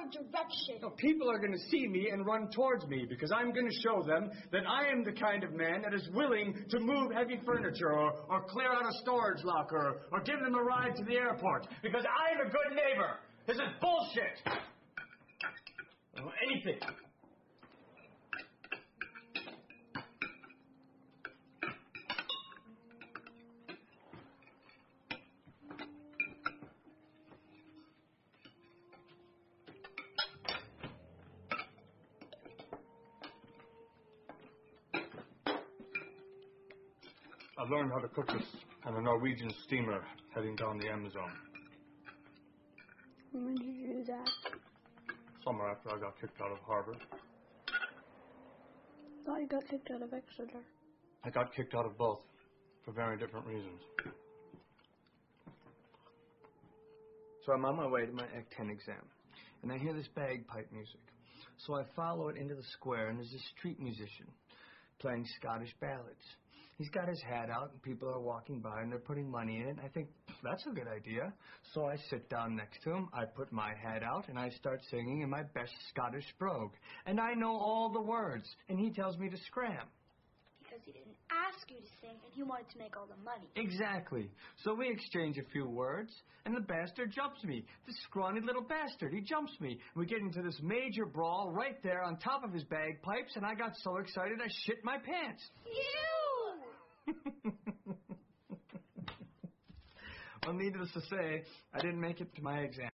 of direction. No, people are going to see me and run towards me because I'm going to show them that I am the kind of man that is willing to move heavy furniture or clear out a storage locker or give them a ride to the airport because I'm a good neighbor. This is bullshit. Anything. I learned how to cook this on a Norwegian steamer heading down the Amazon. When did you do that? Summer after I got kicked out of Harvard. I thought you got kicked out of Exeter. I got kicked out of both for very different reasons. So I'm on my way to my Act 10 exam, and I hear this bagpipe music. So I follow it into the square, and there's this street musician playing Scottish ballads. He's got his hat out, and people are walking by, and they're putting money in it. I think, that's a good idea. So I sit down next to him, I put my hat out, and I start singing in my best Scottish brogue. And I know all the words, and he tells me to scram. Because he didn't ask you to sing, and he wanted to make all the money. Exactly. So we exchange a few words, and the bastard jumps me. This scrawny little bastard, he jumps me. We get into this major brawl right there on top of his bagpipes, and I got so excited I shit my pants. Ew! Well, needless to say, I didn't make it to my exam.